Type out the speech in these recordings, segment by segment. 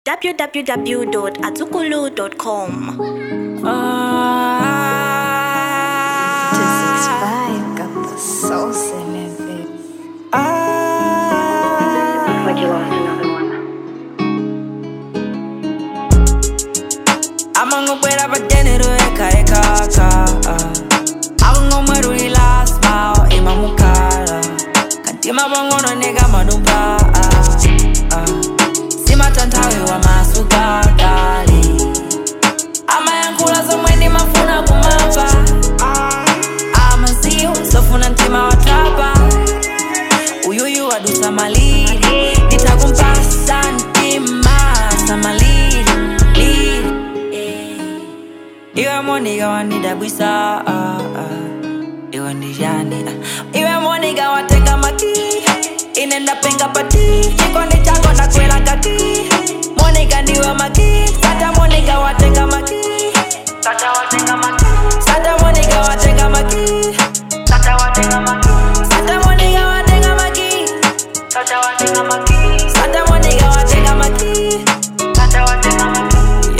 www.azukulu.com. To 6'5", got the sauce in it, baby. Looks like you lost another one. I'm gonna wait up a dinner to eka. I'm gonna relax smile in my mukara. Kantima bongono nega madumba. Sima tantawe wa masuka dali. Ama yankula zomweni mafuna kumapa. Ama siyo sofuna ntima watapa. Uyuyu adusa maliri. Nitakumpasa ntima samaliri. Iwe moniga wanida bwisa Iwe ndijani Iwe moniga wateka maki Inenda penga pati Chikondi chako na kwela kati Moniga ndiwe maki Sata moniga wateka maki Sata wateka maki Sata moniga wateka maki Sata wateka maki Sata moniga wateka maki Sata wateka maki Sata moniga wateka maki Sata wateka maki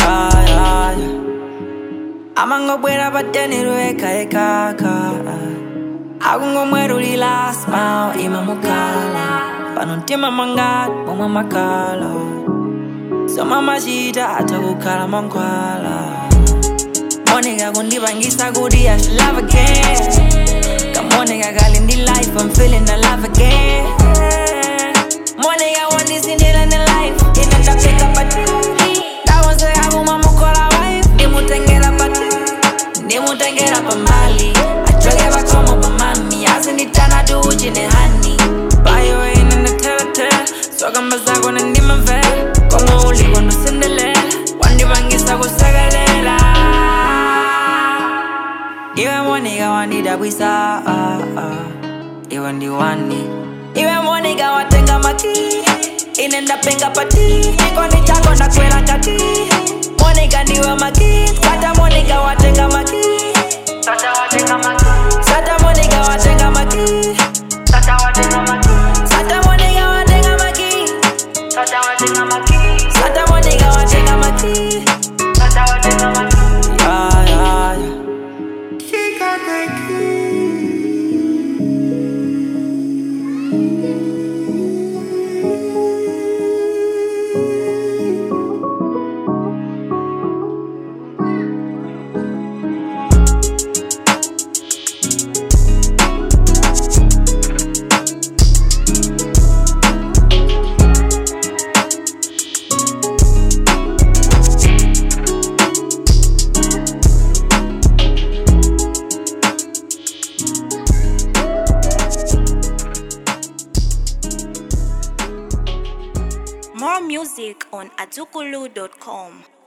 Amango buena pateni eka. Agungo muero lila smile ima mukala. Panuntima mangat mama makala. So mama shita atabukala mankwala. Moniga gundi bangisa gudi I should love again. Come moniga gal in the life I'm feeling alive again. Moniga want this in the life. Inenda pick up a that was the aguma mukola wife. Nimutengera pati Nimutengera pambali Achogeba komo pamami Asinitana tu ujine hani Bayo ina na tera Soga mazako na ndima ve Komo uli wano sindele Wandi bangisa kusagalela Iwe moniga wanida bwisa Iwe ndi wani Iwe moniga watenga maki Inenda penga pati Chikondi chako na kwela kati Moniga ndiwe maki Sata moniga watenga maki Sata watenga maki Sata moniga watenga maki Sata watenga maki Sata moniga watenga maki Sata watenga maki Sata moniga watenga maki Sata watenga maki Yeah She got the key More music on azukulu.com.